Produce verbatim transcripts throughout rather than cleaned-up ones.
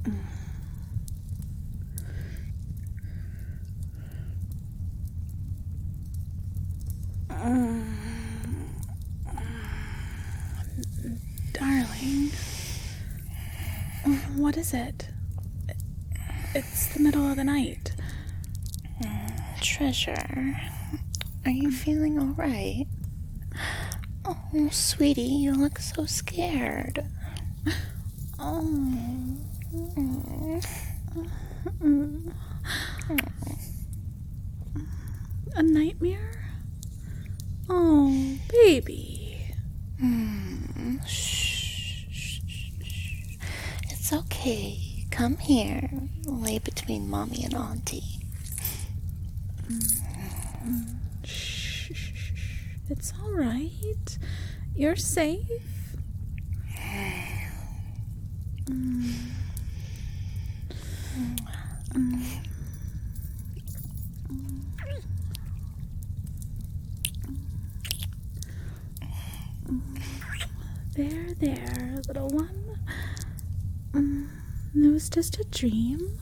Darling, what is it? It's the middle of the night. Treasure, are you feeling all right? Oh, sweetie, you look so scared. Oh. A nightmare? Oh, baby. Mm. Shh, shh, shh, shh. It's okay. Come here. Lay between Mommy and Auntie. Mm. Shh, shh, shh. It's all right. You're safe. Mm. Mm. There, there, little one. Mm. It was just a dream.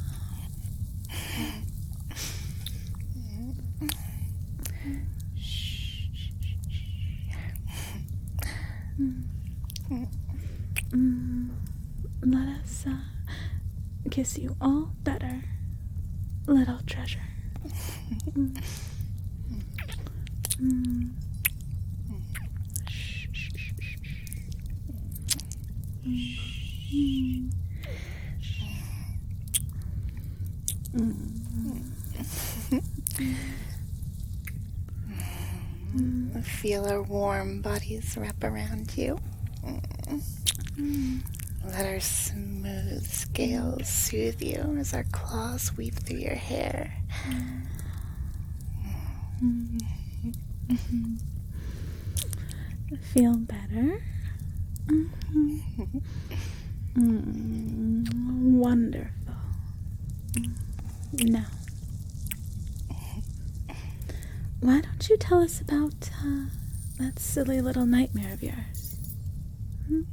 Mm. Mm. Let us uh, kiss you all better, little treasure. Mm. Mm. Shh, shh, shh, shh. Mm. Mm. Feel our warm bodies wrap around you. Mm. Let our smooth scales soothe you as our claws weave through your hair. Mm. Mm-hmm. Feel better? Mm-hmm. Mm. Wonderful. Now, why don't you tell us about uh, that silly little nightmare of yours? Hmm?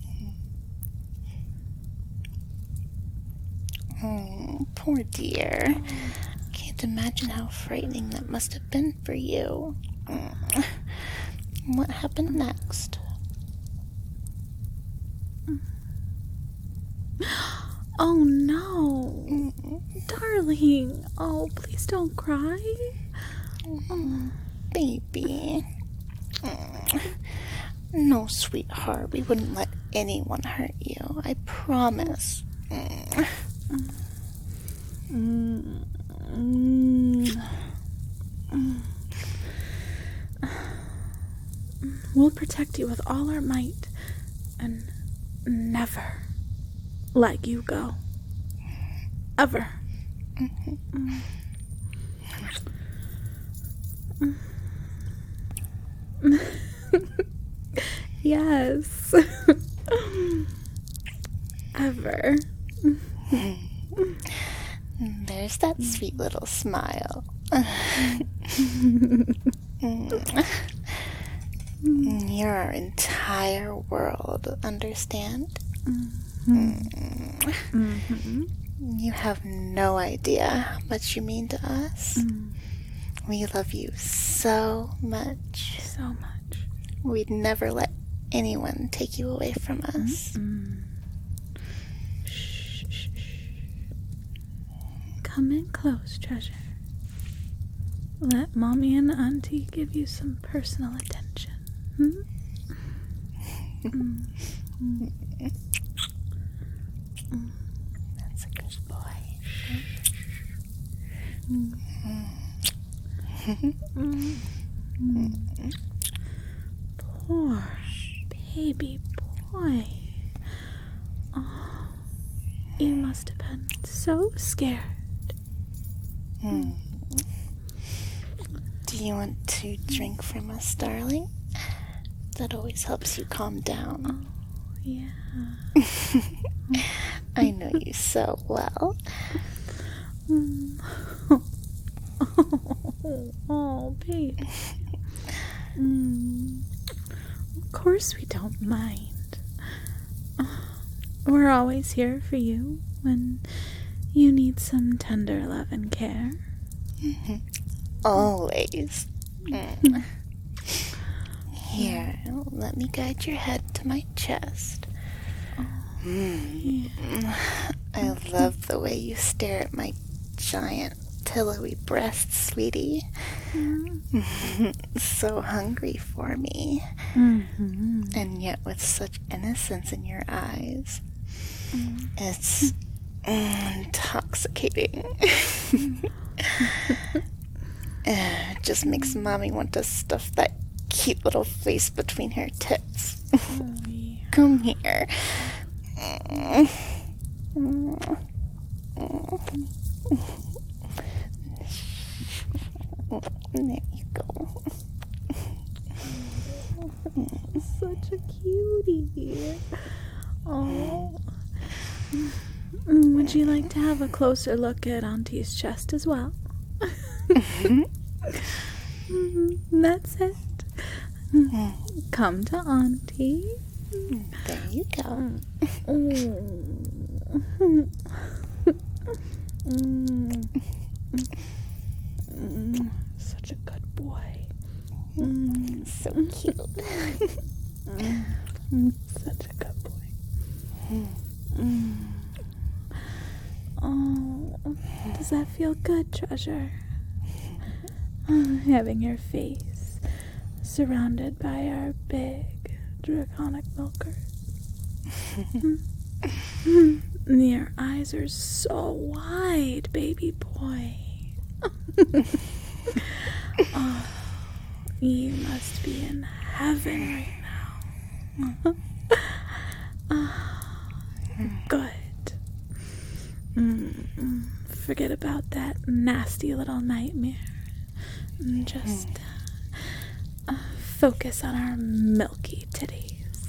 Oh, poor dear. Can't imagine how frightening that must have been for you. What happened next? Oh no, darling. Oh, please don't cry. Oh, baby. No, sweetheart, we wouldn't let anyone hurt you. I promise. Mm. Mm. We'll protect you with all our might and never let you go. Ever. Mm. Mm. Yes. Ever. There's that sweet little smile. You're our entire world, understand? Mm-hmm. Mm-hmm. You have no idea how much you mean to us. Mm. We love you so much. So much. We'd never let anyone take you away from us. Mm-mm. Shh, shh, shh. Come in close, treasure. Let Mommy and Auntie give you some personal attention. Hmm? Mm. Mm. Mm. That's a good boy. Mm. Mm. Mm. Poor baby boy. Oh, you must have been so scared. Mm. Do you want to drink from us, darling? That always helps you calm down. Oh, yeah. I know you so well. Mm. Oh, oh, baby. Mm. Of course we don't mind. we're always here for you when you need some tender love and care. Always. Mm. Here, let me guide your head to my chest. Mm. I love the way you stare at my giant, pillowy breasts, sweetie. So hungry for me. Mm-hmm. And yet with such innocence in your eyes. Mm. It's mm, intoxicating. It just makes Mommy want to stuff that cute little face between her tits. Oh, yeah. Come here. There you go. Such a cutie. Oh. Would you like to have a closer look at Auntie's chest as well? That's it. Come to Auntie. There you go. Such a good boy. So cute. Such a good boy. Oh, does that feel good, treasure? Having your face surrounded by our big draconic milkers. Your eyes are so wide, baby boy. Oh, you must be in heaven right now. Oh, good. Mm, forget about that nasty little nightmare. Just uh, focus on our milky titties.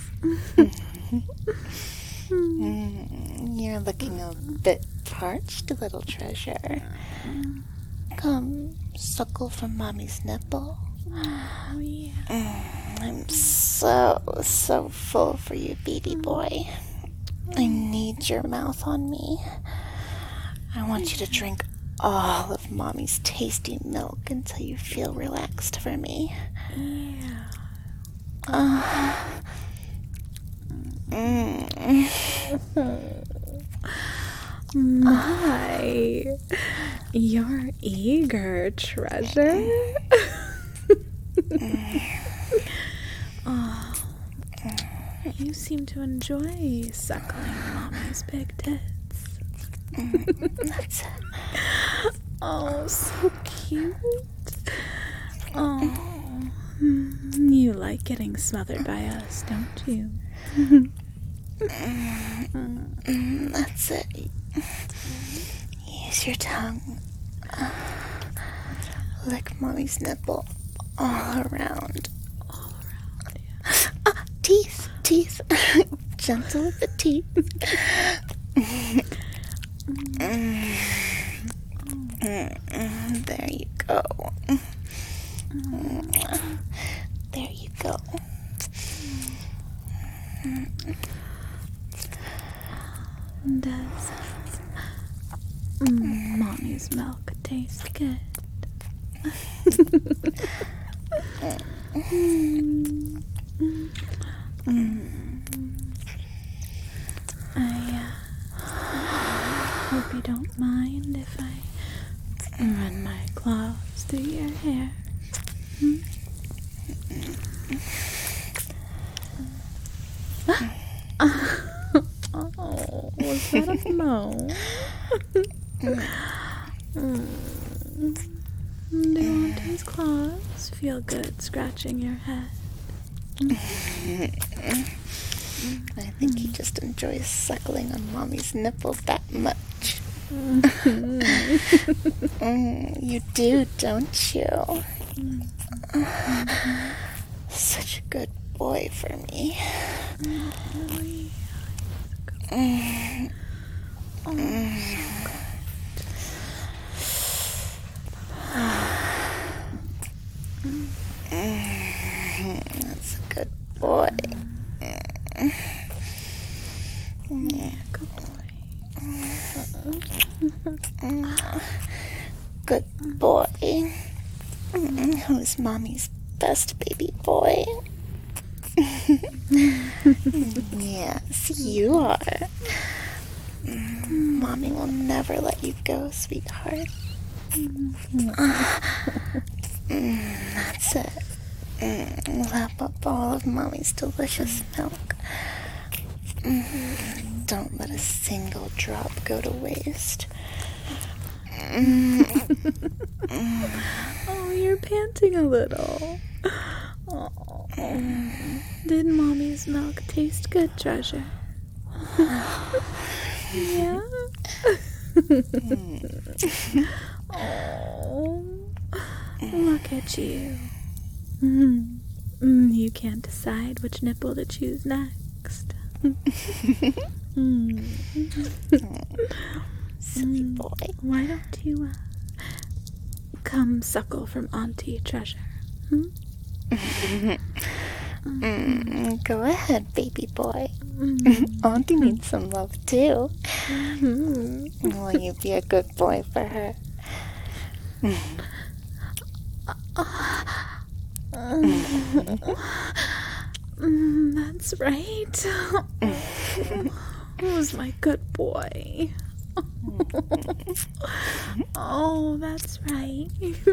Mm, you're looking a bit parched, little treasure. Come, suckle from Mommy's nipple. Oh, yeah. Mm, I'm so, so full for you, baby boy. I need your mouth on me. I want you to drink all of Mommy's tasty milk until you feel relaxed for me. Yeah. Uh, mm. My, you're eager, treasure. Oh, you seem to enjoy suckling Mommy's big tits. That's it. Oh, so cute. Oh, you like getting smothered by us, don't you? That's it. Use your tongue. Lick Mommy's nipple all around. All around, yeah. Ah, teeth, teeth. Gentle with the teeth. Mm. Mm. There you go. Mm. There you go. Does mm, Mommy's milk taste good? mm. Mm. I uh, hope you don't mind if I run my claws through your hair. Hmm? Oh, was that a moan? mm. Do Auntie's claws feel good scratching your head? I think he just enjoys suckling on Mommy's nipple that much. Mm, you do, don't you? Such a good boy for me. Mm. Oh, That's a good boy. Yeah, good boy. Good boy. Who's Mommy's best baby boy? Yes, you are. Mommy will never let you go, sweetheart. That's it. Lap up all of Mommy's delicious milk. Don't let a single drop go to waste. Oh, you're panting a little. Oh. Did Mommy's milk taste good, treasure? Yeah? Oh, look at you. Mm, you can't decide which nipple to choose next. mm. Silly boy. Why don't you uh, come suckle from Auntie Treasure? Hmm? mm, go ahead, baby boy. Mm. Auntie needs some love too. Mm-hmm. Will you be a good boy for her? Mm, that's right. Who's my good boy? Oh, that's right.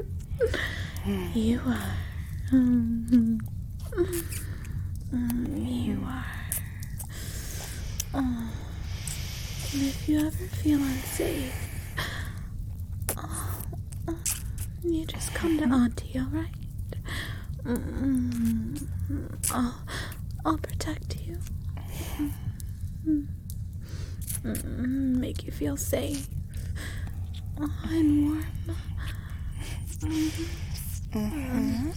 You are. Mm, you are. Oh. And if you ever feel unsafe, oh, you just come to Auntie, alright? Mm-hmm. I'll, I'll protect you. Mm-hmm. Make you feel safe and warm. Mm-hmm.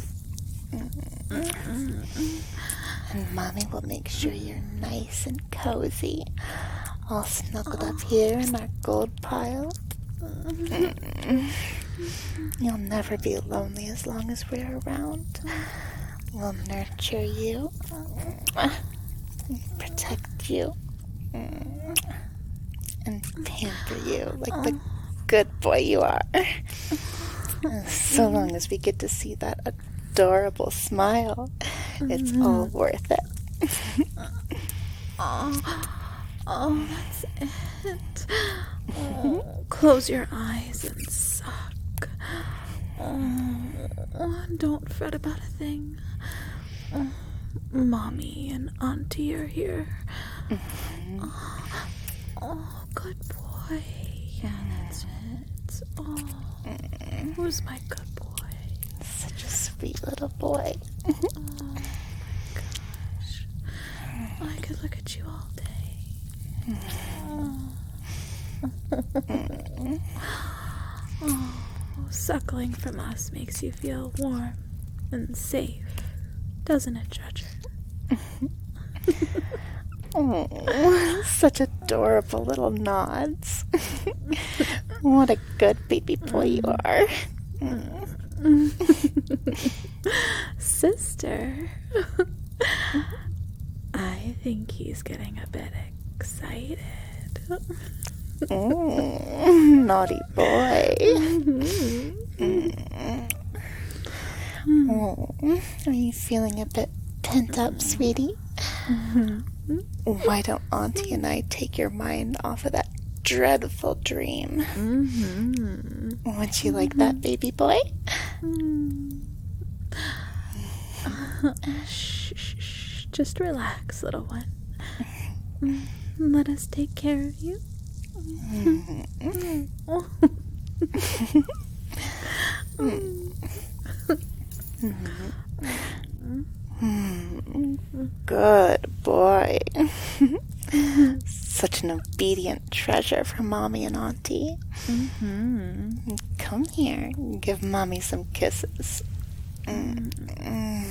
Mm-hmm. And Mommy will make sure you're nice and cozy, all snuggled up here in our gold pile. Mm-hmm. You'll never be lonely as long as we're around. We'll nurture you, protect you, and pamper you like the good boy you are. So long as we get to see that adorable smile, it's all worth it. Oh, oh, that's it. Oh, close your eyes and suck. Oh, don't fret about a thing. Oh, Mommy and Auntie are here. Mm-hmm. Oh, oh, good boy. Yeah, that's it. Oh, who's my good boy? Such a sweet little boy. Oh my gosh. I could look at you all day. Oh. Oh, suckling from us makes you feel warm and safe, doesn't it, Treasure? Oh, such adorable little nods. What a good baby boy you are. Sister, I think he's getting a bit excited. Mm, naughty boy. Mm. Oh, are you feeling a bit pent up, sweetie? Mm-hmm. Why don't Auntie and I take your mind off of that dreadful dream? Mm-hmm. Would you like that, baby boy? Mm. Uh, shh, shh, shh. Just relax, little one. Mm. Let us take care of you. Mm-hmm. Good boy. Such an obedient treasure for Mommy and Auntie. Mm-hmm. Come here, give Mommy some kisses. Mm. Mm.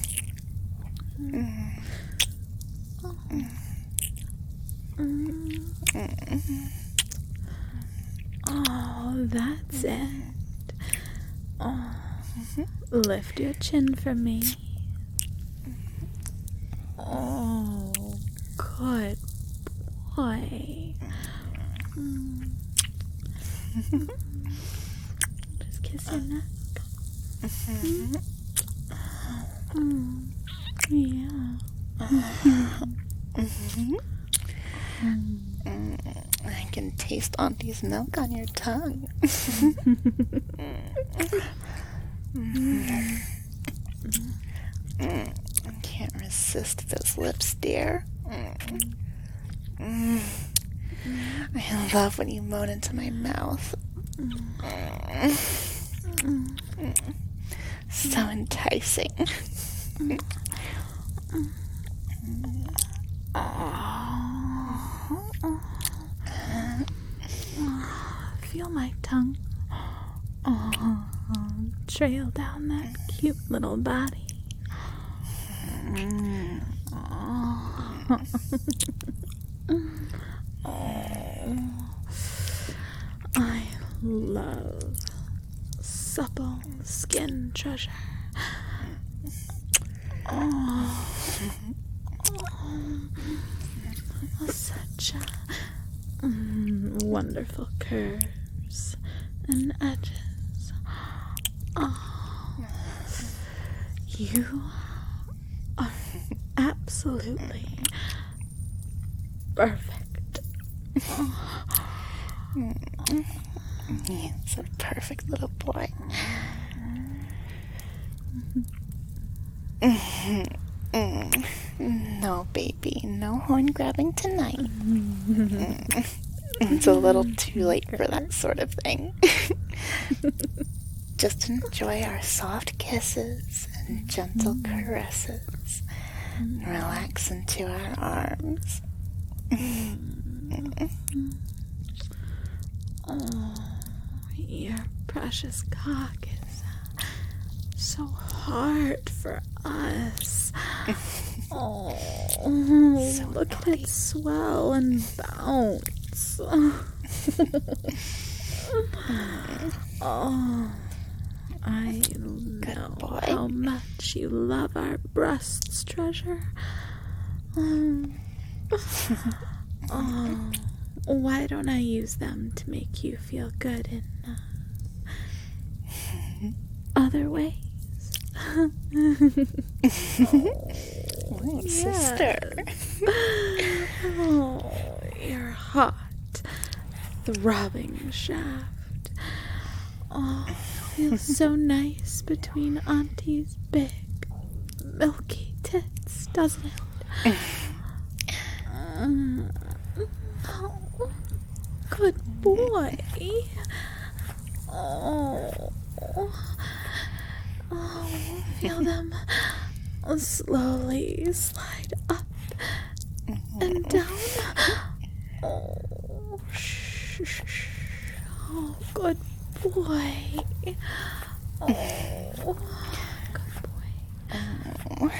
Mm. Mm. Oh, that's it. Oh, lift your chin for me. Oh, good boy. Mm. Just kiss your neck. Mm. Mm. Yeah. Mm-hmm. Mm. I can taste Auntie's milk on your tongue. Mm. Mm. I can't resist those lips, dear. Mm. Mm. I love when you moan into my mouth. Mm. Mm. So enticing. Feel my tongue oh, trail down that cute little body. Mm. Oh. Oh. I love supple skin treasure. Oh. Oh. Such a, mm, wonderful curves and edges. Oh. You are absolutely perfect. Oh. He's a perfect little boy. No, baby, no horn grabbing tonight. It's a little too late for that sort of thing. Just enjoy our soft kisses and gentle caresses and relax into our arms. Oh, your precious cock is uh, so hard for us. Oh, So look naughty. at it swell and bounce. Oh, I know boy. how much you love our breasts, treasure. Um, oh, why don't I use them to make you feel good in uh, other ways? Oh, sister. Oh, your hot, throbbing shaft. Oh, feels so nice between Auntie's big, milky tits, doesn't it? Mm. Oh, good boy. Oh, oh, feel them slowly slide up and down. Oh, shh, shh, shh. Oh, good boy. Oh, good boy.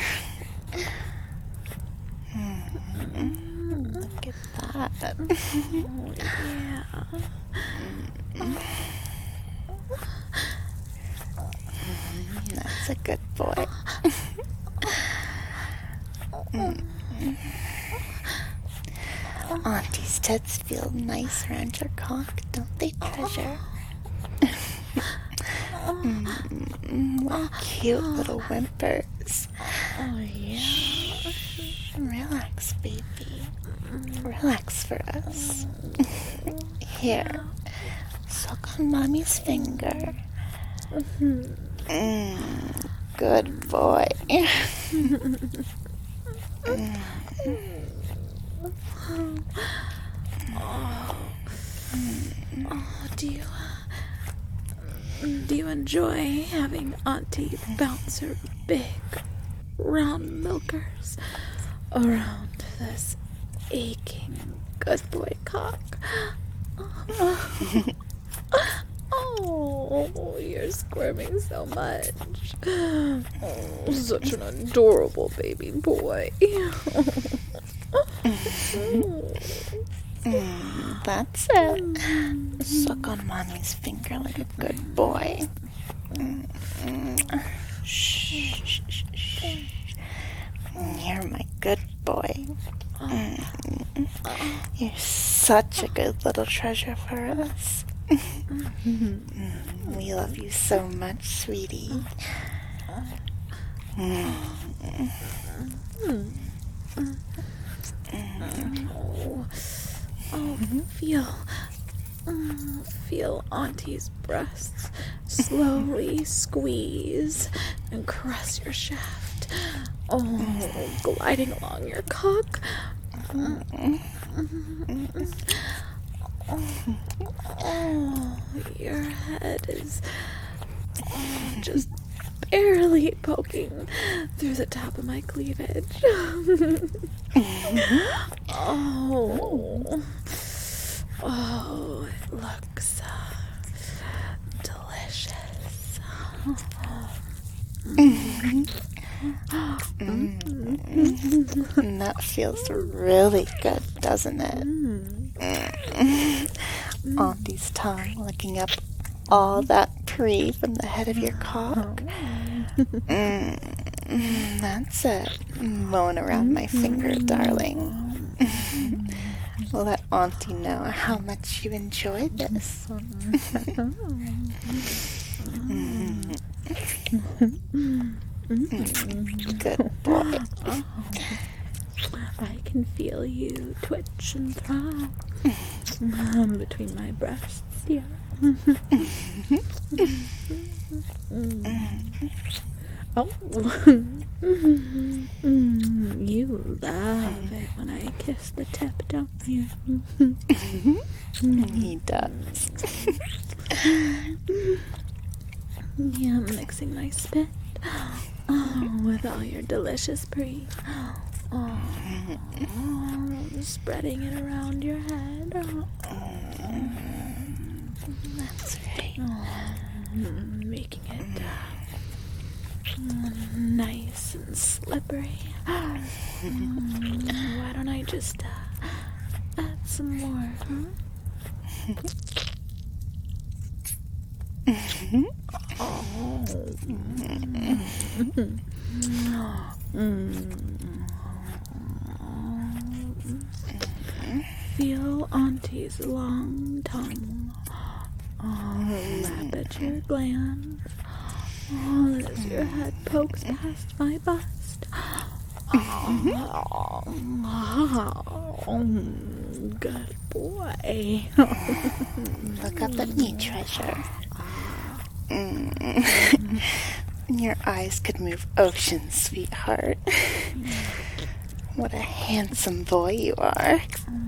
Look at that. Oh, yeah. That's a good boy. Auntie's tits feel nice around your cock, don't they, treasure? Mm, what cute little whimpers. Oh, yeah. Relax, baby. Relax for us. Here, suck on Mommy's finger. Mm, good boy. Mm. Oh, oh, do you do you enjoy having Auntie bounce her big, round milkers around this aching good boy cock? Oh, you're squirming so much. Oh, such an adorable baby boy. Mm, that's it. Suck on Mommy's finger like a good boy. Mm-mm. Shh, shh, shh, shh. You're my good boy. Mm. You're such a good little treasure for us. Mm. We love you so much, sweetie. Mm. Oh, oh, feel, mm, feel Auntie's breasts slowly squeeze and caress your shaft. Oh, gliding along your cock. Oh, oh, your head is oh, just barely poking through the top of my cleavage. Oh, oh, it looks uh, delicious. And that feels really good, doesn't it? Mm. Auntie's tongue licking up all that pre from the head of your cock. Mm. That's it. Mowing around my finger, darling. Let Auntie know how much you enjoyed this. Good boy. I can feel you twitch and throb um, between my breasts, yeah. Oh, you love it when I kiss the tip, don't you? He does. Yeah, I'm mixing my spit oh, with all your delicious pre. Oh, oh, spreading it around your head. Oh, that's right. Oh, making it uh, nice and slippery. Mm, why don't I just uh, add some more, huh? Oh. Feel Auntie's long tongue oh, lap at your glands oh, as your head pokes past my bust. Oh, good boy. Look up at me, treasure. Mm. Your eyes could move oceans, sweetheart. What a handsome boy you are.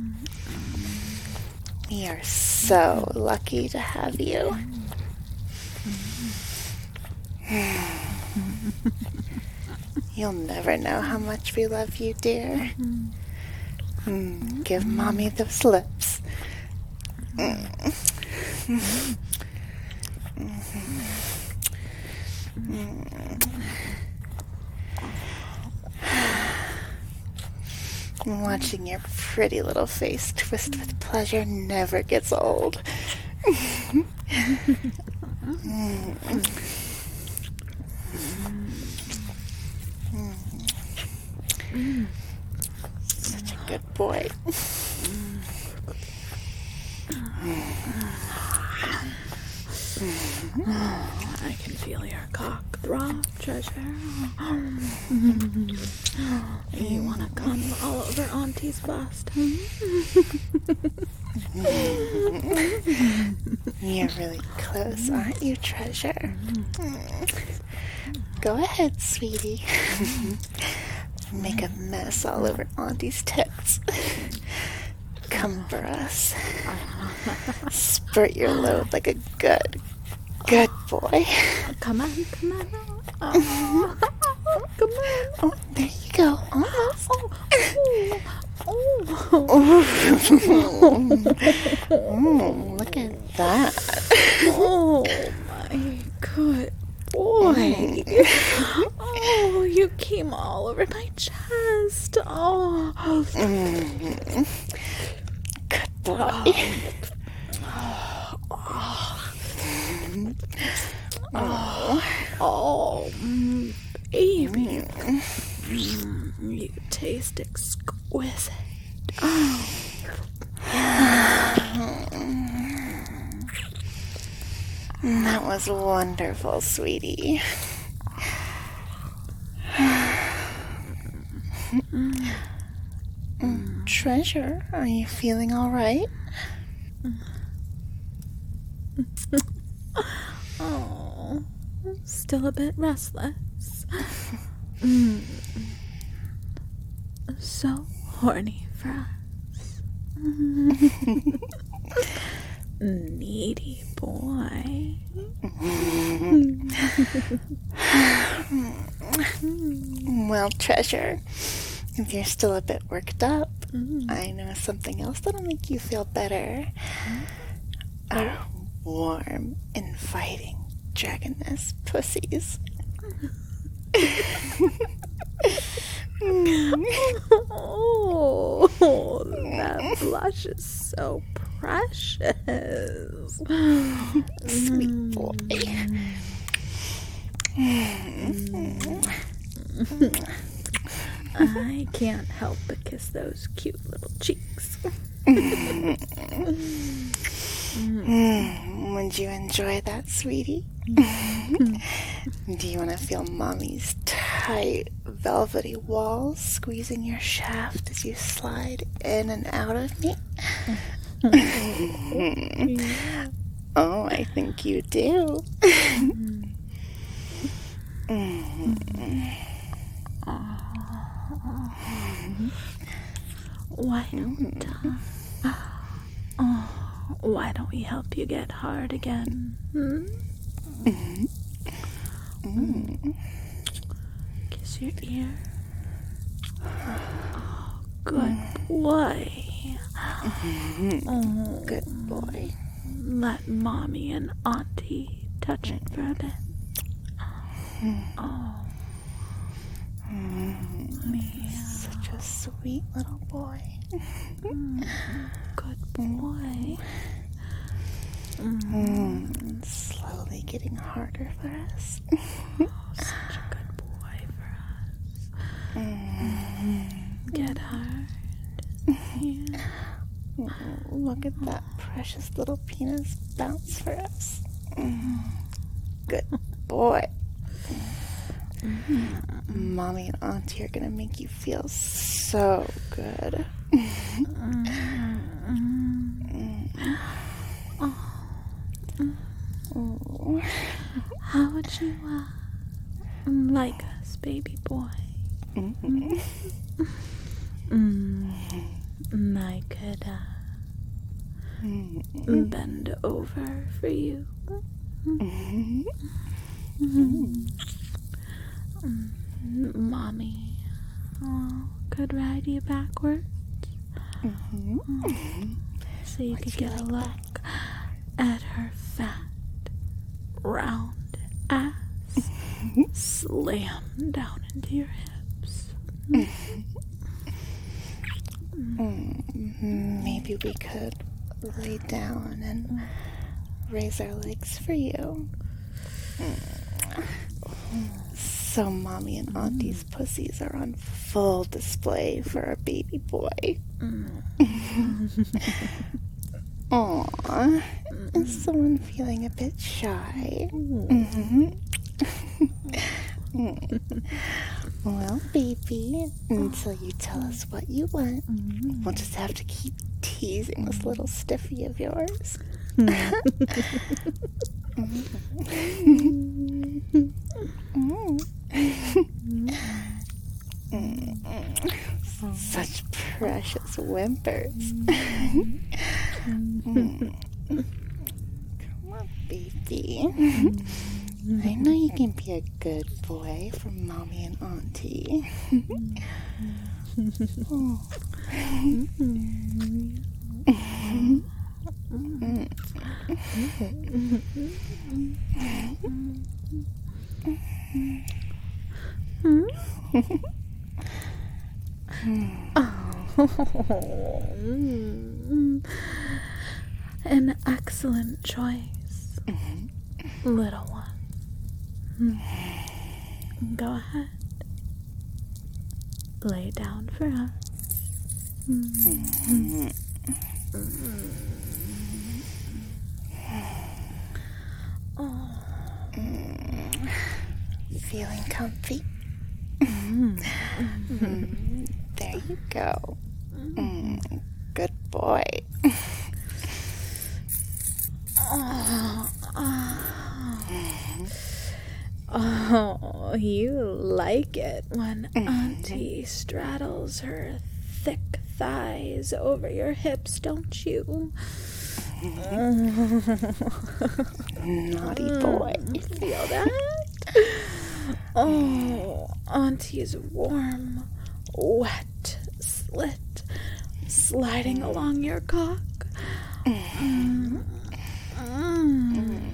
We are so lucky to have you. You'll never know how much we love you, dear. Mm, give Mommy those lips. Mm. Watching your pretty little face twist with pleasure never gets old. Such a good boy. I can feel your cock throb, treasure. You want to come all over Auntie's bust? You're really close, aren't you, treasure? Go ahead, sweetie. Make a mess all over Auntie's tits. Come for us. Spurt your load like a good, good boy. Come on, come on. Oh, come on. Oh, there you go. Almost. Oh, oh, oh. Oh, look at that. Oh, my good boy. Oh, you came all over my chest. Oh. Mm. Good boy. Oh, oh, baby. Mm, you taste exquisite. exquisite. That was wonderful, sweetie. Treasure, are you feeling all right? Oh, still a bit restless. Mm. So horny for us. Needy boy. Well, Treasure, if you're still a bit worked up, Mm. I know something else that'll make you feel better. Our warm, inviting, dragoness pussies. Oh, that blush is so precious. Sweet boy. I can't help but kiss those cute little cheeks. Mm, would you enjoy that, sweetie? Do you want to feel Mommy's tight, velvety walls squeezing your shaft as you slide in and out of me? Oh, I think you do. Why don't uh, oh, why don't we help you get hard again? Hmm? Mm. Kiss your ear. Oh, good boy. Oh, Good boy. let Mommy and Auntie touch it for a bit. Oh, yeah. Such a sweet little boy. Good boy. Mm, slowly getting harder for us. Such a good boy for us. Get hard. Yeah. Oh, look at that precious little penis bounce for us. Mm, good boy. Mommy and Auntie are gonna make you feel so good. Oh. How would you uh, like us, baby boy? Mm-hmm. Mm, I could uh, Mm-hmm. bend over for you. Mm-hmm. Mommy oh, could ride you backwards Mm-hmm. so you Would could you get a like look at her fat, round ass slam down into your hips. Mm, maybe we could lay down and raise our legs for you. So Mommy and Auntie's pussies are on full display for our baby boy. Aww. Is someone feeling a bit shy? Mm-hmm. Well, baby, until you tell us what you want, we'll just have to keep teasing this little stiffy of yours. Such precious whimpers. Come on, baby. I know you can be a good boy for Mommy and Auntie. Oh. An excellent choice, little one. Go ahead. Lay down for us. Mm-hmm. Oh. Mm. Feeling comfy? Mm. There you go. Mm. Good boy. Oh. Oh, you like it when Auntie straddles her thick thighs over your hips, don't you? Naughty boy. Feel that? Oh, Auntie's warm, wet slit sliding along your cock. Mm. Mm.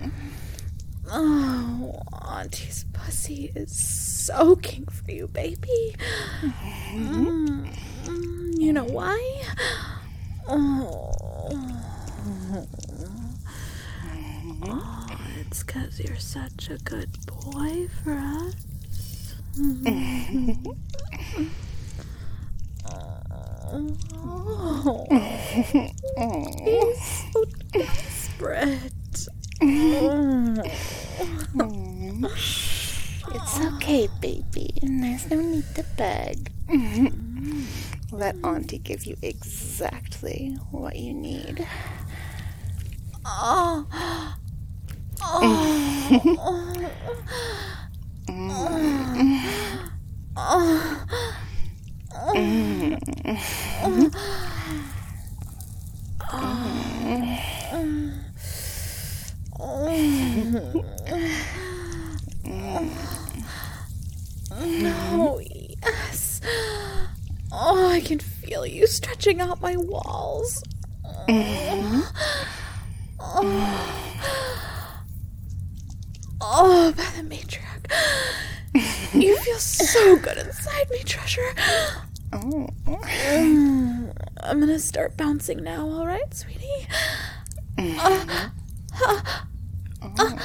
Oh, Auntie's pussy is soaking for you, baby. Mm. You know why? Oh. Oh, it's because you're such a good boy for us. Oh, he's so desperate. It's okay, baby. There's no need to beg. Let Auntie give you exactly what you need. Oh. Oh. Oh. No, yes. Oh, I can feel you stretching out my walls. Oh, oh, by the matriarch. You feel so good inside me, treasure. Oh. Mm, I'm gonna start bouncing now, all right, sweetie? Uh, uh, uh,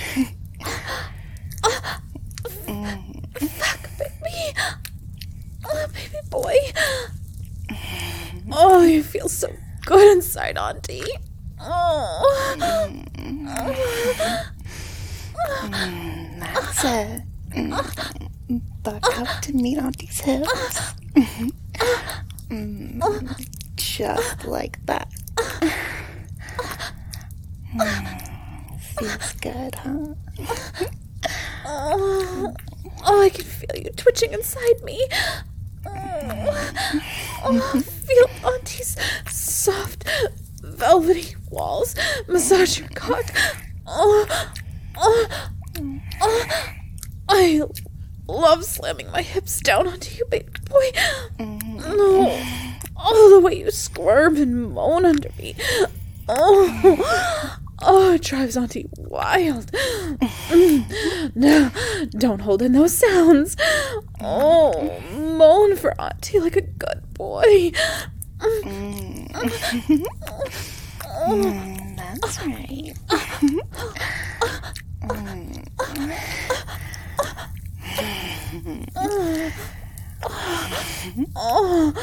uh, fuck, baby. Oh, baby boy. Oh, you feel so good inside, Auntie. Oh. Mm, that's it. Mm. Buck up to meet Auntie's hips. Mm, just like that. Mm, feels good, huh? Oh, oh, I can feel you twitching inside me. Oh, oh, feel Auntie's soft, velvety walls massage your cock. Oh, oh, oh, I love slamming my hips down onto you, baby boy. No, oh, the way you squirm and moan under me. Oh, oh, it drives Auntie wild. No, don't hold in those sounds. Oh, moan for Auntie like a good boy. Mm, that's right. Mm. Oh,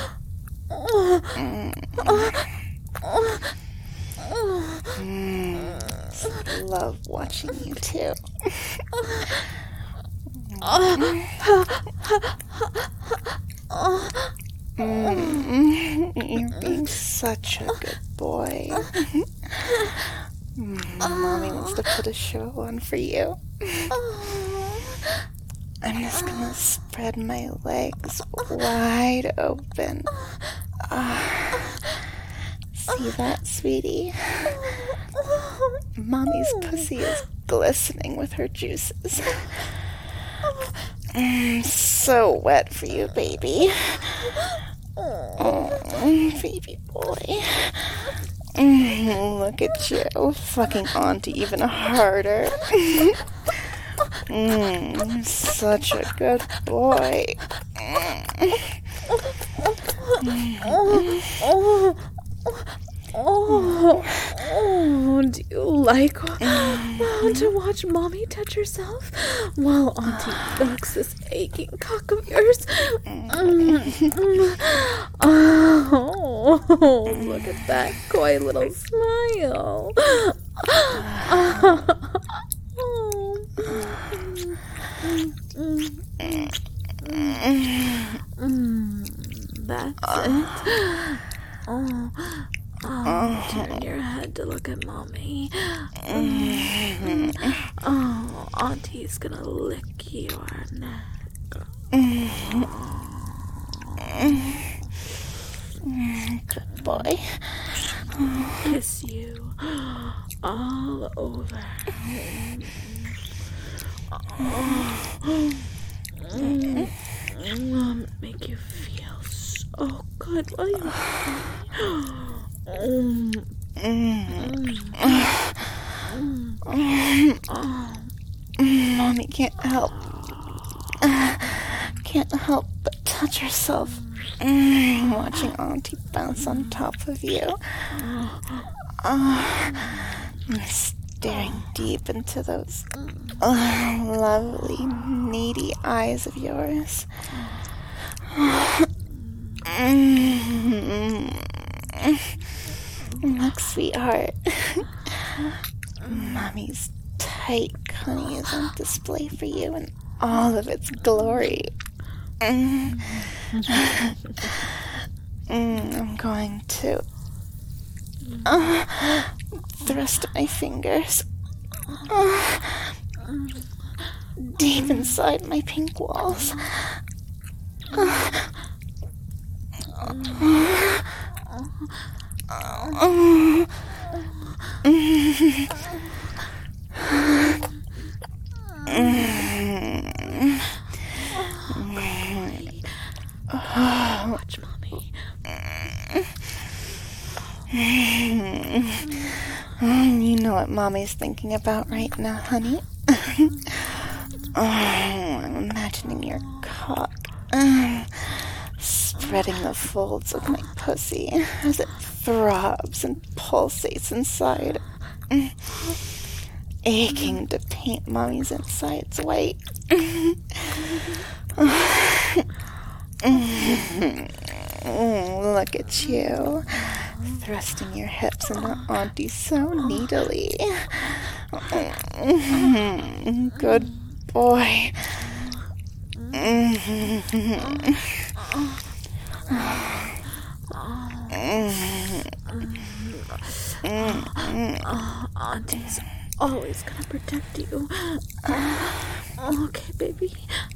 Mm, love watching you too. Mm, you're being such a good boy. Mm, Mommy wants to put a show on for you. I'm just gonna spread my legs wide open. Ah. See that, sweetie? Mommy's pussy is glistening with her juices. Mm, so wet for you, baby. Oh, baby boy. Mm, look at you, fucking Auntie even harder. Mm, such a good boy. oh, oh, oh, oh. Oh, do you like well, to watch Mommy touch herself while Auntie milks this aching cock of yours? Oh, look at that coy little smile. That's it. Oh. Oh, turn your head to look at Mommy. Oh, Auntie's gonna lick your neck. Good boy. Kiss you all over. Oh, make you feel so good while you Mm. Mm. Mm. Mommy can't help. Can't help but touch herself. Mm. Watching Auntie bounce on top of you. Uh, staring deep into those uh, lovely, needy eyes of yours. Mm. Look, sweetheart. Mommy's tight honey is on display for you in all of its glory. Mm. Mm, I'm going to uh, thrust my fingers uh, deep inside my pink walls. Uh, uh, Oh. Watch Mommy. You know what Mommy's thinking about right now, honey? Oh, I'm imagining your cock uh, spreading the folds of my pussy as it throbs and pulsates inside, aching to paint Mommy's insides white. Look at you, thrusting your hips into Auntie so neatily. Good boy. Auntie's always gonna protect you. Okay, baby.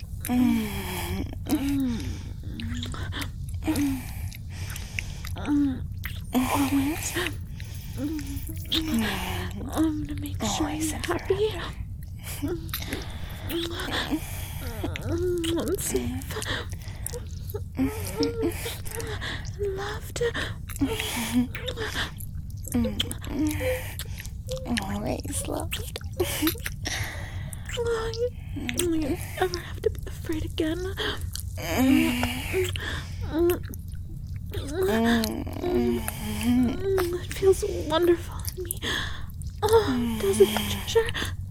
Always. I'm gonna make sure Always you're happy. I'm safe. Loved. Always loved. You never have to be afraid again. It feels wonderful in me. Oh, does it, treasure?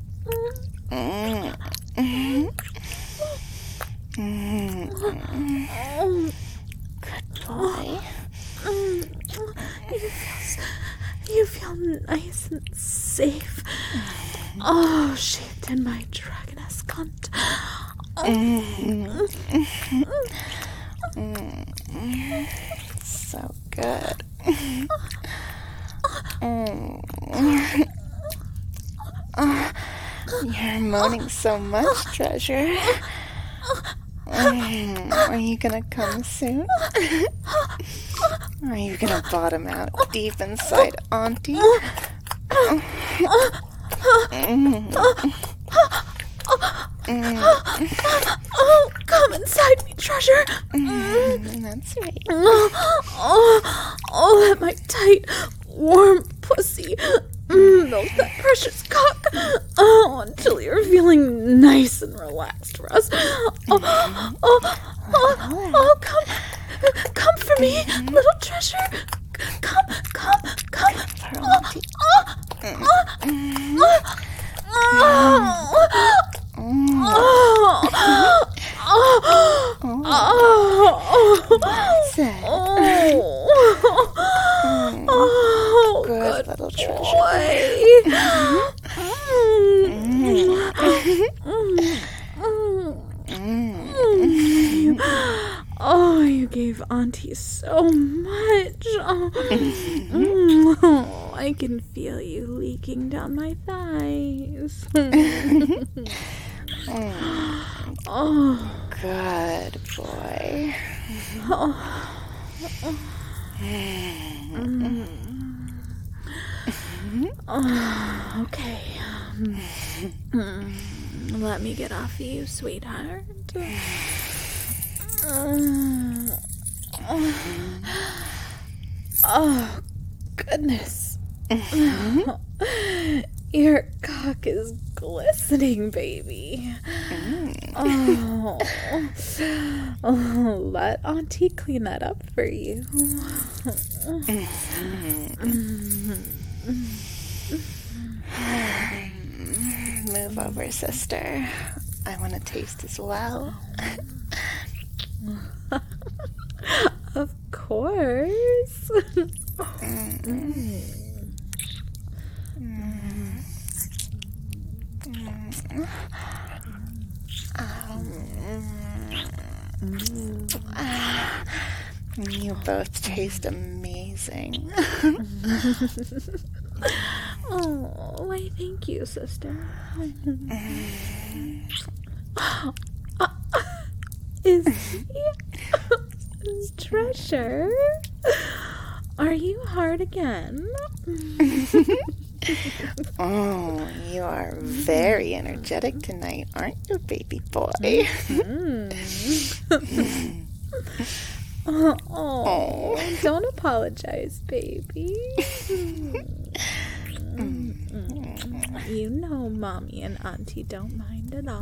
Good boy. You feel, you feel nice and safe. Oh, shaped in my dragoness cunt. So good. You're moaning so much, treasure. Are you gonna come soon? Are you gonna bottom out deep inside Auntie? Oh, come inside me, treasure. That's right. Oh, oh, let my tight, warm pussy mm, milk that precious cock. Oh, until you're feeling nice and relaxed for us. Oh, oh, oh, oh, come, come for me, little treasure. Come, come, come. For Auntie. Oh, That's it. Oh, Good little treasure. Oh, you gave Auntie so much. Oh, I can feel you leaking down my thighs. Oh, good boy. Oh. Oh, okay. Let me get off of you, sweetheart. Oh, goodness. Your cock is glistening, baby. Oh. Oh, let Auntie clean that up for you. Move over, sister. I want to taste as well. Of course. You both taste amazing. Oh, why, thank you, sister. Is he Treasure? Are you hard again? Oh, you are very energetic tonight, aren't you, baby boy? Oh, oh, don't apologize, baby. You know Mommy and Auntie don't mind at all.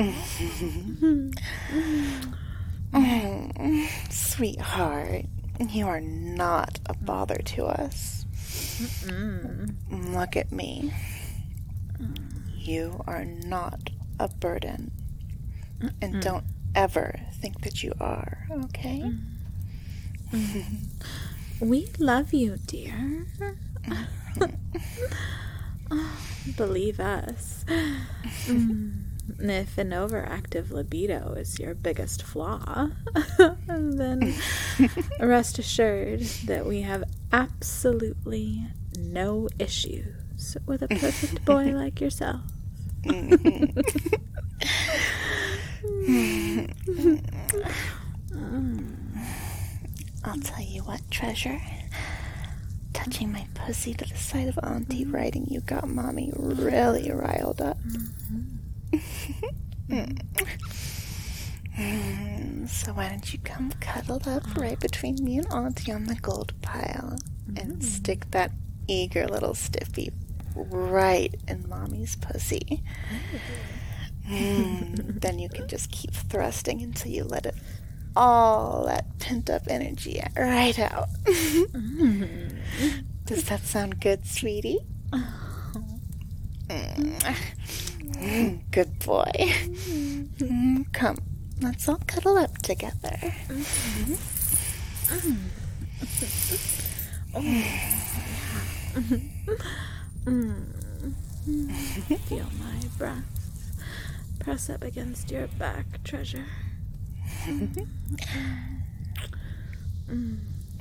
Oh, sweetheart, you are not a bother to us. Mm-mm. Look at me. You are not a burden. Mm-mm. And don't ever think that you are, okay? Mm. We love you, dear. Oh, believe us. Mm. If an overactive libido is your biggest flaw, then rest assured that we have absolutely no issues with a perfect boy like yourself. I'll tell you what, Treasure. Touching my pussy to the side of Auntie riding you got Mommy really riled up. So why don't you come cuddle up right between me and Auntie on the gold pile and stick that eager little stiffy right in Mommy's pussy. Mm, then you can just keep thrusting until you let it all that pent-up energy right out. Does that sound good, sweetie? Mm, good boy. Mm, come, let's all cuddle up together. Feel my breath press up against your back, Treasure. Mm. Mm.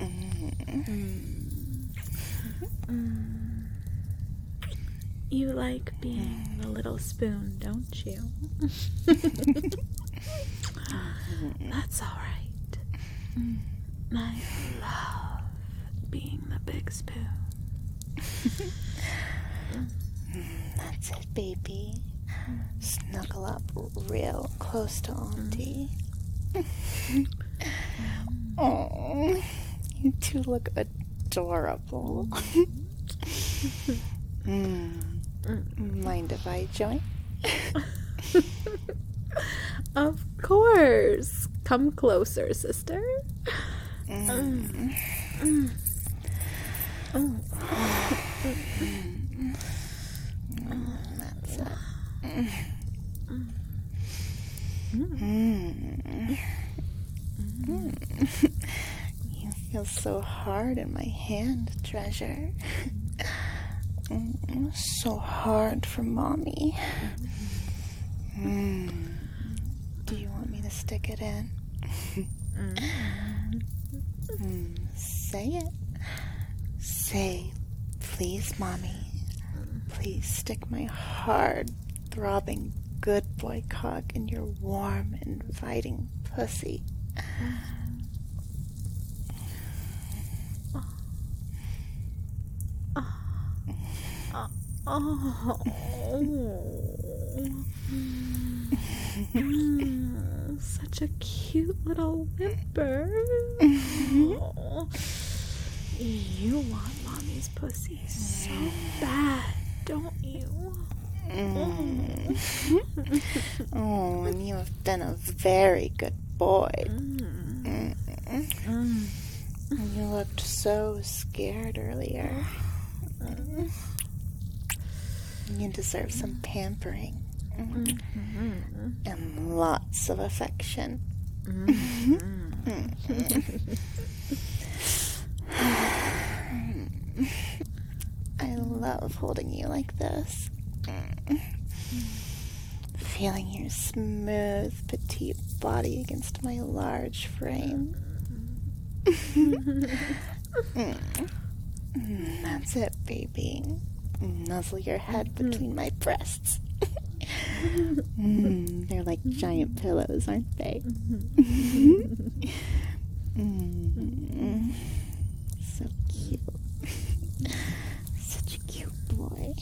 Mm. You like being the little spoon, don't you? That's all right. I love being the big spoon. That's it, baby. Snuggle up real close to Auntie. Oh, you two look adorable. mm. Mind if I join? Of course. Come closer, sister. Mm. Mm. Oh. Mm. Mm. You feel so hard in my hand, treasure. Mm, so hard for Mommy. Mm. Do you want me to stick it in? Mm. Say it. Say, please, Mommy. Please stick my hard, throbbing, good boy cock in your warm, inviting pussy. Oh, mm, such a cute little whimper. Oh, you want Mommy's pussy so bad, don't you? Mm. Oh, and you have been a very good boy. Mm. Mm. You looked so scared earlier. Mm. You deserve some pampering. Mm-hmm. And lots of affection. Mm-hmm. I love holding you like this. Feeling your smooth, petite body against my large frame. That's it, baby. Nuzzle your head between my breasts. Mm, they're like giant pillows, aren't they? Mm, so cute. Such a cute boy.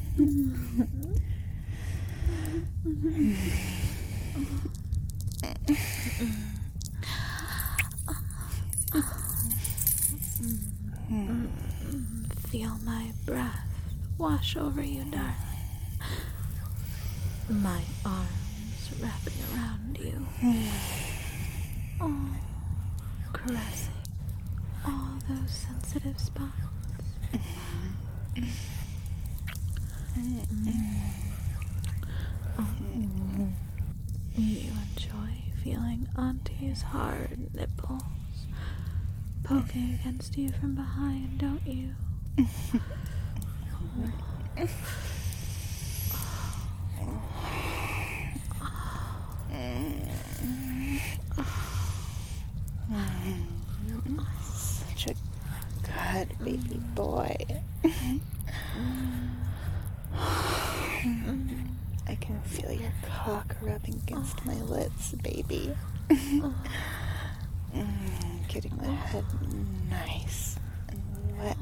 Feel my breath wash over you, darling. My arms wrapping around you. Oh, caressing all those sensitive spots. Oh, you enjoy feeling Auntie's hard nipples poking against you from behind, don't you? Such a good baby boy. I can feel your cock rubbing against my lips, baby. Mm, getting my head nice and wet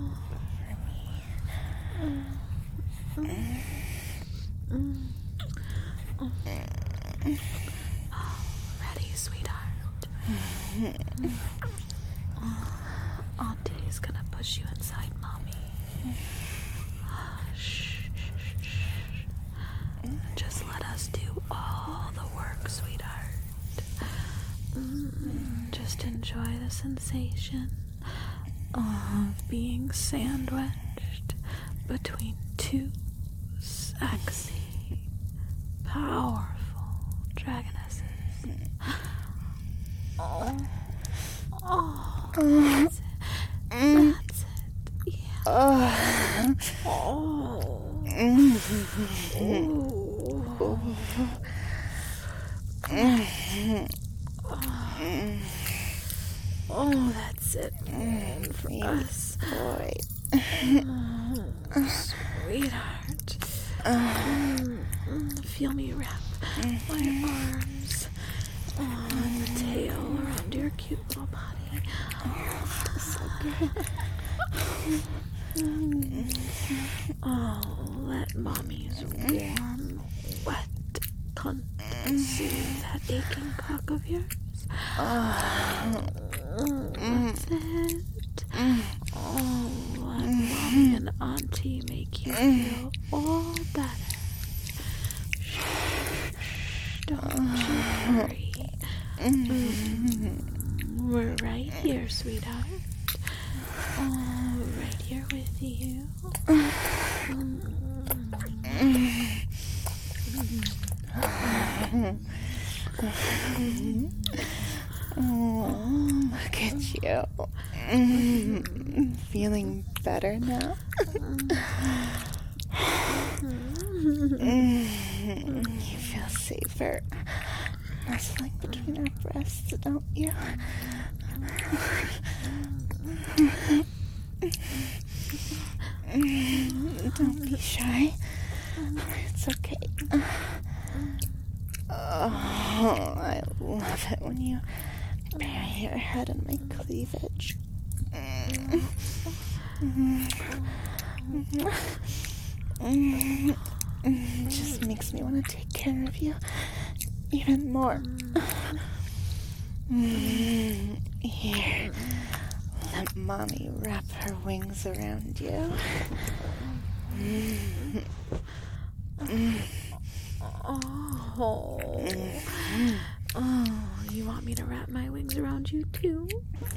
for me. Ready, sweetheart? Auntie's gonna push you inside Mommy. Shh, shh, shh, shh. Just let us do all the work, sweetheart. Mm, just enjoy the sensation of being sandwiched between two sexy, powerful dragonesses. Oh, oh, that's it. That's it. Yeah. Oh. Oh. Oh. Oh, that's it. Mm, for us. Boy. Oh, sweetheart. Mm, feel me wrap my arms on the tail around your cute little body. Oh, so good. Oh, let Mommy's warm, wet cunt soothe that aching cock of yours. Oh, that's it. Oh, let Mommy and Auntie make you feel all better. Shh, shh, don't you worry. Mm, we're right here, sweetheart. Oh, right here with you. Mm. Oh, look at you. Mm, feeling better now? Mm, you feel safer nestling between our breasts, don't you? Don't be shy. It's okay. Oh, I love it when you bury your head in my cleavage. It just makes me want to take care of you even more. Here, let Mommy wrap her wings around you. Oh. Oh, you want me to wrap my wings around you too?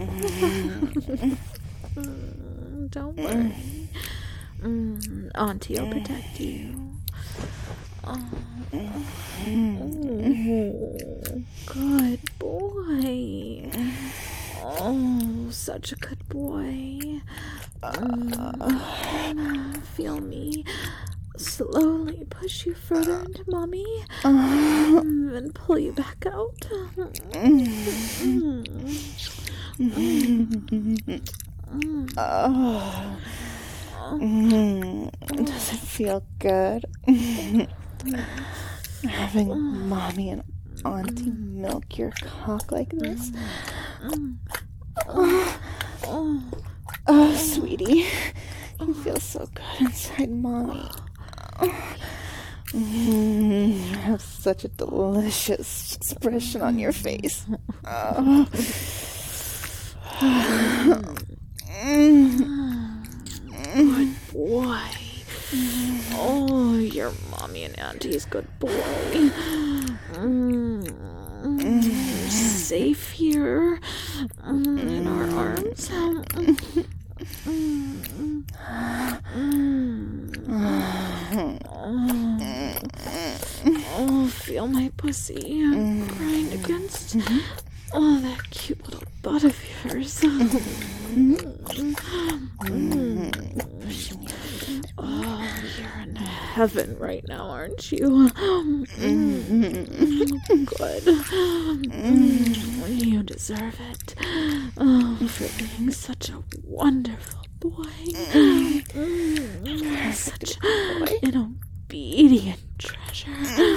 Don't worry. Mm, Auntie will protect you. Oh. Oh, good boy. Oh, such a good boy. Mm, feel me slowly push you further into Mommy mm, and pull you back out. Mm. Mm. Oh. Mm. Does it feel good? Having Mommy and Auntie milk your cock like this? Oh, oh sweetie. You feel so good inside Mommy. Mm, you have such a delicious expression on your face. Oh. Good boy. Oh, your Mommy and Auntie's good boy. Mm. You're safe here mm, in our arms. Mm. Oh, feel my pussy grind against oh, that cute little butt of yours. Oh, you're in heaven right now, aren't you? Good. You deserve it. Oh, for being such a wonderful boy. Such an obedient treasure.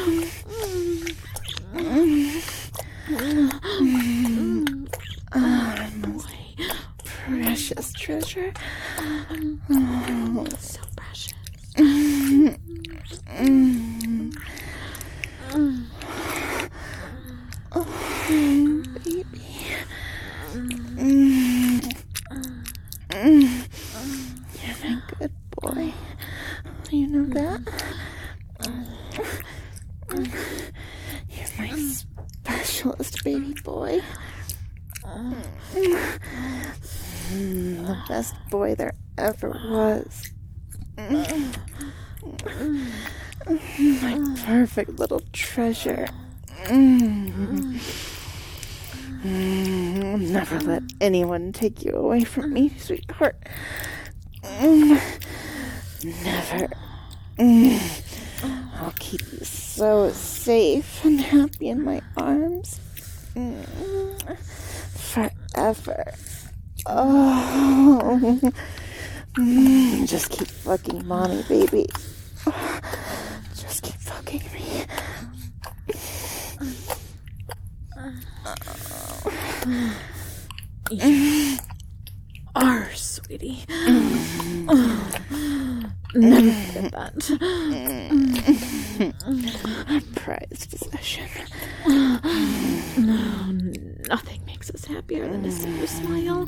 Oh, boy. Precious treasure. Oh, so precious. Oh, baby. You're my good boy. You know that? You're my specialist baby boy. The best boy there ever was. My perfect little treasure. I'll never let anyone take you away from me, sweetheart. Never. I'll keep you so safe and happy in my arms. Forever. Oh. Just keep fucking Mommy, baby. Just keep fucking me. You are, sweetie. Oh, never forget that. Prized possession. No, nothing makes us happier than to see you smile.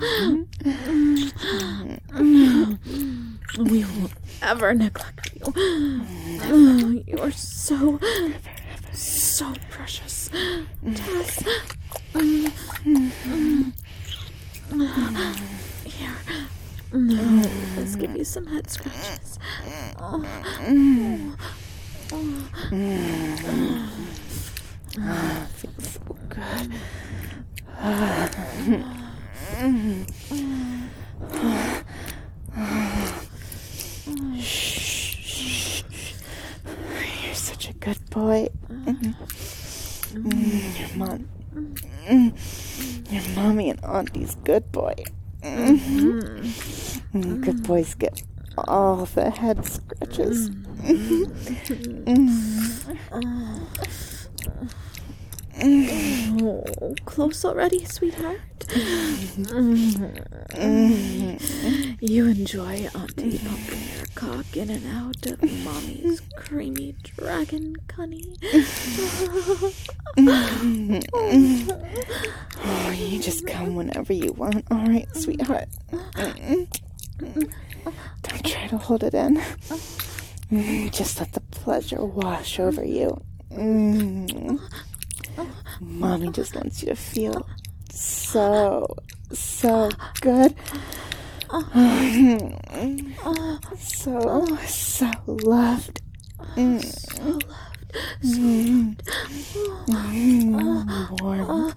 We won't ever neglect you. You are so, so precious to us. Here, let's give you some head scratches. Oh. Oh. Ah, feels so good. Shh. You're such a good boy. Mm, your mom. Mm, your mommy and auntie's good boy. Mm, good boys get all the head scratches. Oh, close already, sweetheart? You enjoy Auntie pumping your cock in and out of Mommy's creamy dragon cunny. Oh, you just come whenever you want, alright, sweetheart? Don't try to hold it in. Just let the pleasure wash over you. Mm. Mommy just wants you to feel so, so good. So, so loved. So loved. So loved. Mm. Warm.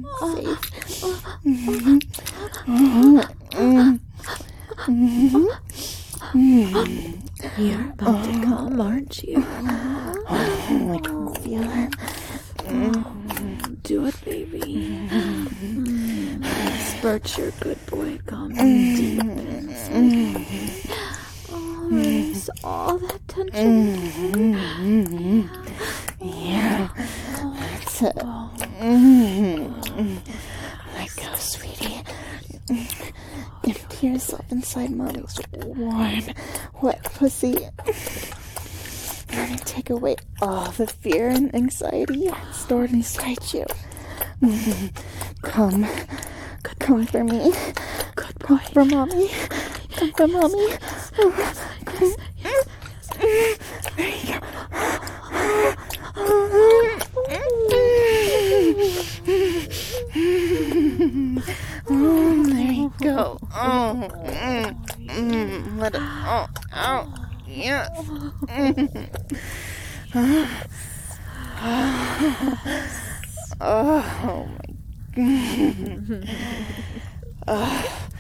Safe. You're about to come, aren't you? I can feel it. Do it, baby. Mm. Spurt your good boy cum deep inside. Oh, release all that tension. Yeah, that's it. Let go, sweetie. Empty yourself inside Mommy's warm, wet pussy. Let me take away all the fear and anxiety stored inside you. Come. Come for me. Good boy. Come for Mommy. Come for Mommy. Yes, yes, yes, yes. There you go. Oh, there you go. Oh, mm, mm, let it. Oh, oh, yes. Oh my. Oh.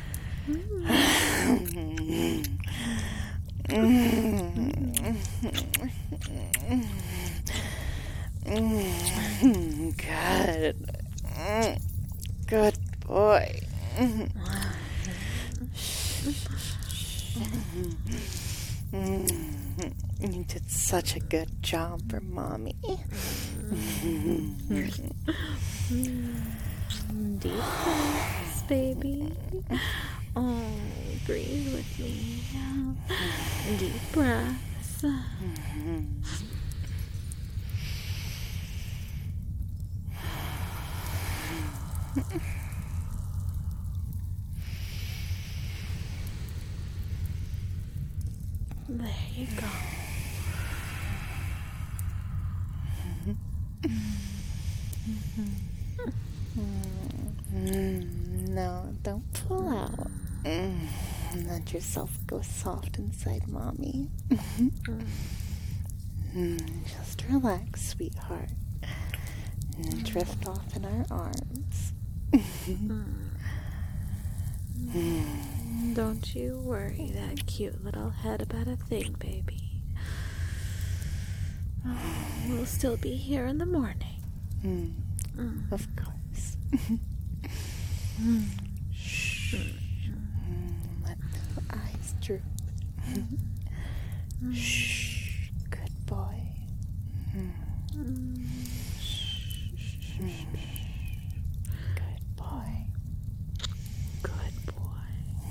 Good. Good boy. You did such a good job for Mommy. Deep breaths, baby. Oh, breathe with me. Deep breaths. There you go. Mm, no, don't pull out. Mm, let yourself go soft inside Mommy. Mm, just relax, sweetheart. And drift off in our arms. Don't you worry that cute little head about a thing, baby. Oh, we'll still be here in the morning. Mm, Mm. of course. Shh. Mm, let the eyes droop. Shh. Good boy. Mm. Shh. Good boy. Good boy.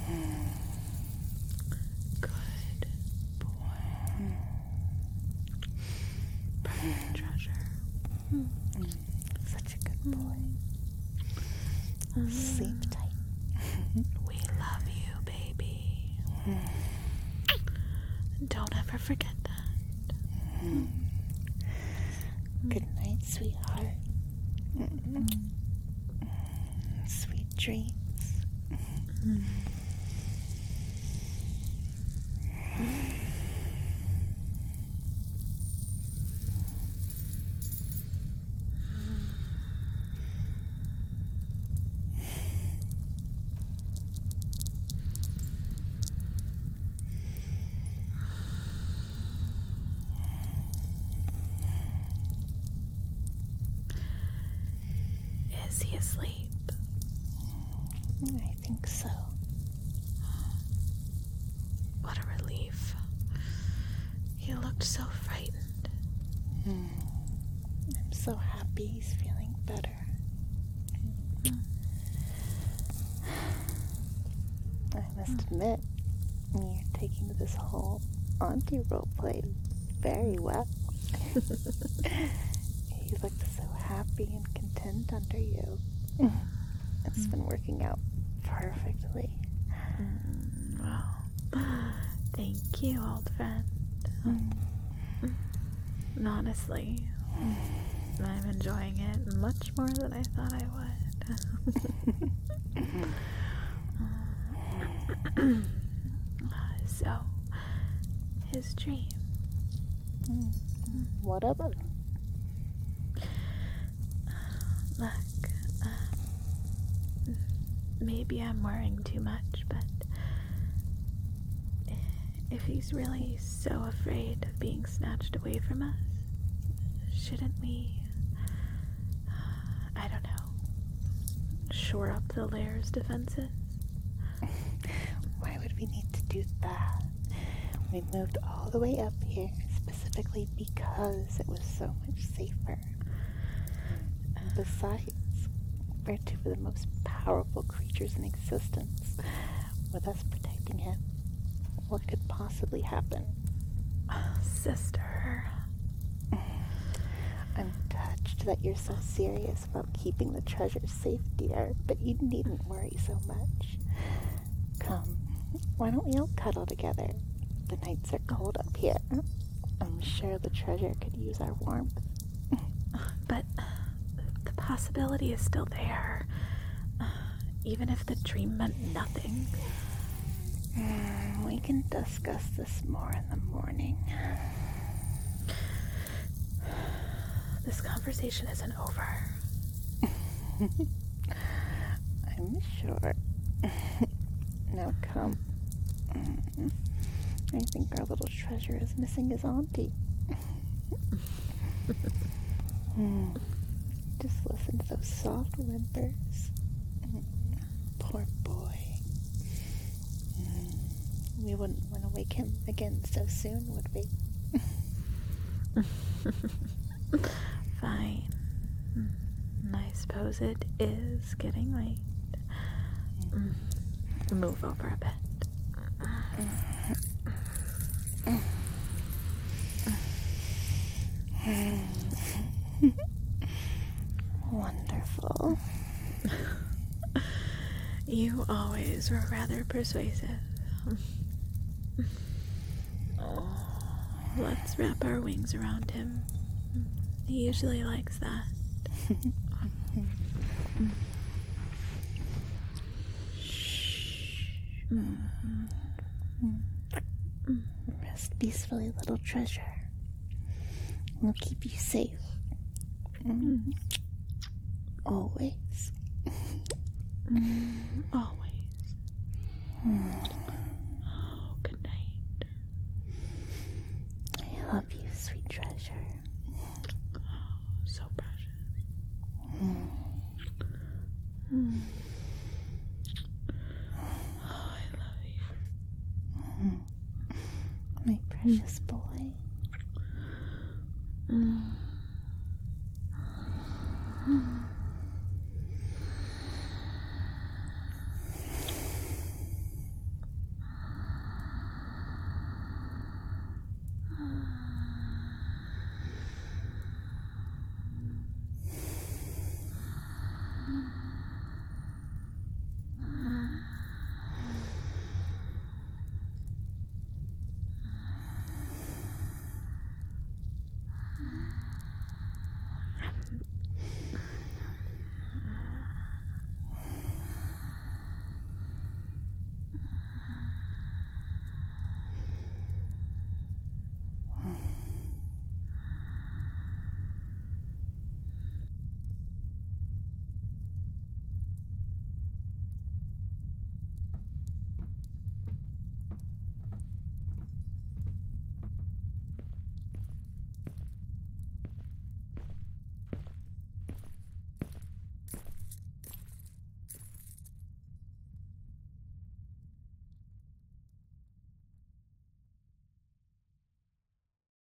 Good boy. Perfect treasure. Such a good boy. Sleep tight. We love you, baby. Don't ever forget that. Good night, sweetheart. Sweet dreams. Is he asleep? I think so. What a relief. He looked so frightened. Hmm. I'm so happy he's feeling better. I must admit, you're taking this whole auntie roleplay very well. He looked so happy and content under you. It's been working out perfectly. Mm, well, thank you, old friend. And honestly, I'm enjoying it much more than I thought I would. So, his dream. What of it? Look, uh, maybe I'm worrying too much, but if he's really so afraid of being snatched away from us, shouldn't we, I don't know, shore up the lair's defenses? Why would we need to do that? We moved all the way up here specifically because it was so much safer. And besides, we're two of the most powerful creatures in existence. With us protecting him, what could possibly happen? Sister. I'm touched that you're so serious about keeping the treasure safe, dear, but you needn't worry so much. Come, why don't we all cuddle together? The nights are cold up here. I'm sure the treasure could use our warmth. But the possibility is still there. Even if the dream meant nothing. We can discuss this more in the morning. This conversation isn't over. I'm sure. Now come. I think our little treasure is missing his auntie. Just listen to those soft whimpers. Poor boy. We wouldn't want to wake him again so soon, would we? Fine. I suppose it is getting late. Move over a bit. Wonderful. You always were rather persuasive. Oh, let's wrap our wings around him. He usually likes that. Rest peacefully, little treasure. We'll keep you safe. Mm. Always. Mm, always. Mm. Oh, good night. I love you, sweet treasure. Oh, so precious. Mm. Mm. Oh, I love you. Mm. My precious boy. Mm. Mm.